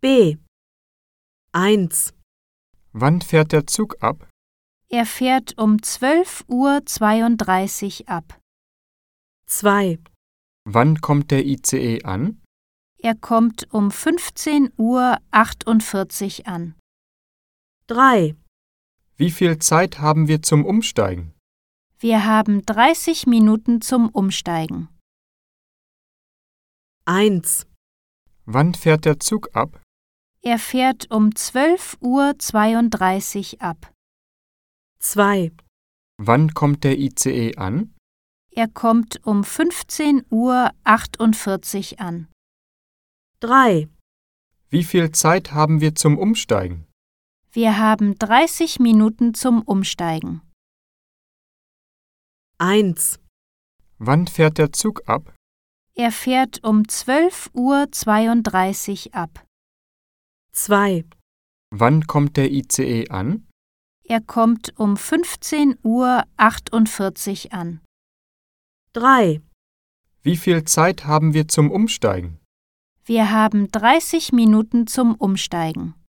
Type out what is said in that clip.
B. 1. Wann fährt der Zug ab? Er fährt um 12:32 Uhr ab. 2. Wann kommt der ICE an? Er kommt um 15:48 Uhr an. 3. Wie viel Zeit haben wir zum Umsteigen? Wir haben 30 Minuten zum Umsteigen. 1. Wann fährt der Zug ab? Er fährt um 12:32 Uhr ab. 2. Wann kommt der ICE an? Er kommt um 15:48 Uhr an. 3. Wie viel Zeit haben wir zum Umsteigen? Wir haben 30 Minuten zum Umsteigen. 1. Wann fährt der Zug ab? Er fährt um 12:32 Uhr ab. 2. Wann kommt der ICE an? Er kommt um 15:48 Uhr an. 3. Wie viel Zeit haben wir zum Umsteigen? Wir haben 30 Minuten zum Umsteigen.